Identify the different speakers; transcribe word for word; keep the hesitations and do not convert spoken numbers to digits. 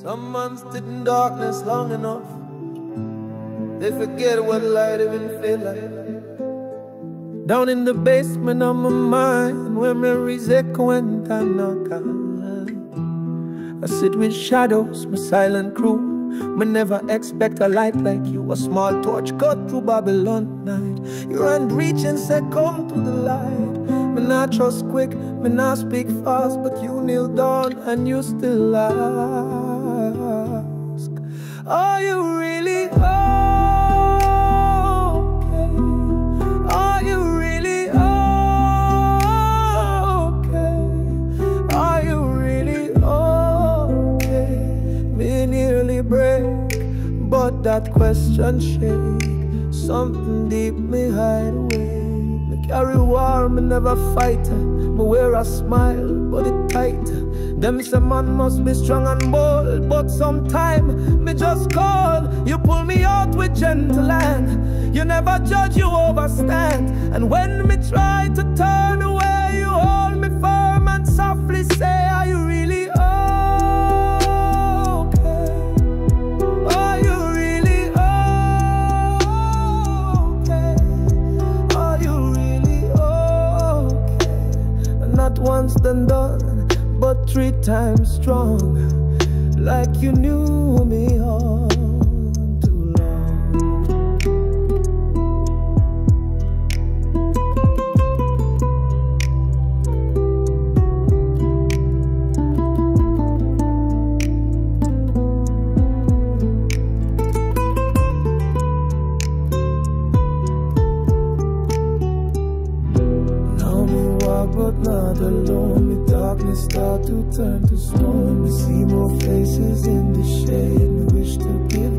Speaker 1: Some man sit in darkness long enough, they forget what light even feel like. Down in the basement of my mind, where memories echo and time knock on, I sit with shadows, my silent crew. Me never expect a light like you. A small torch cut through Babylon night. You run reach and say come to the light. Me not trust quick, me not speak fast, but you kneel down and you still ask, are you really okay? Are you really okay? Are you really okay? Me nearly break, but that question shake. Something deep me hide away. Carry war, me never fight. Me wear a smile, but it tight. Them say man must be strong and bold, but sometime me just call. You pull me out with gentle hand. You never judge, you overstand. And when me try to turn away, you hold me firm and softly say, are you really okay? Are you really okay? Are you really not once then done, but three times strong, like you knew me all too long. Now me walk but not alone. Me darkness start to turn to stone. Me see more faces in the shade. Me wish to give